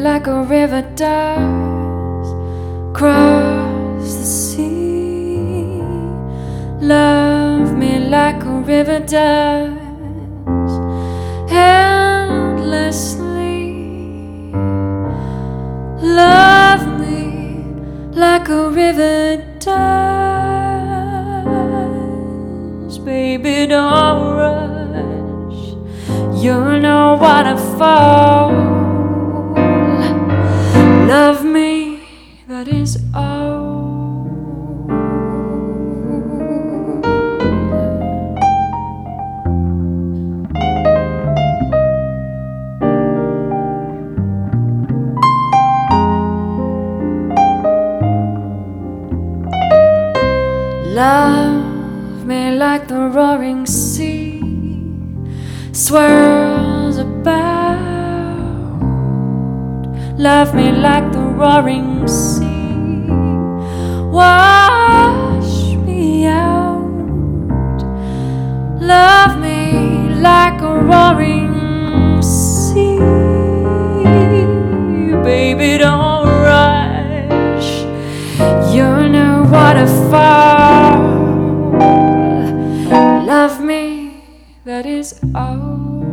like a river does cross the sea. Love me like a river does endlessly. Love me like a river does. Baby, don't rush, you're no waterfall. Love me, that is all. Love me like the roaring sea swirls about. Love me like the roaring sea, wash me out. Love me like a roaring sea. Baby, don't rush, you're no waterfall. Love me, that is all.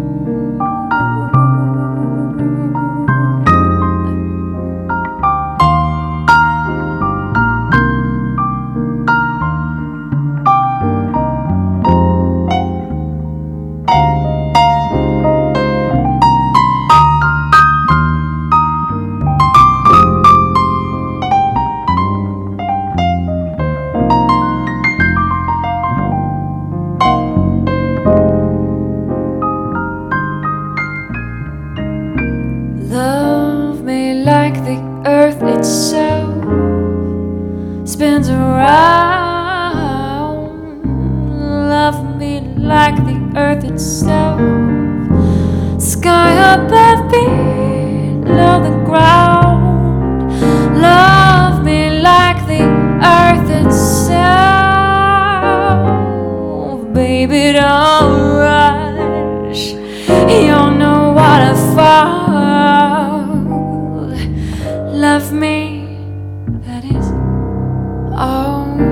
Love me like the earth itself spins around. Love me like the earth itself, sky above, below the ground. Love me like the earth itself. Baby, don't rush, you're no waterfall. Love me, that is all.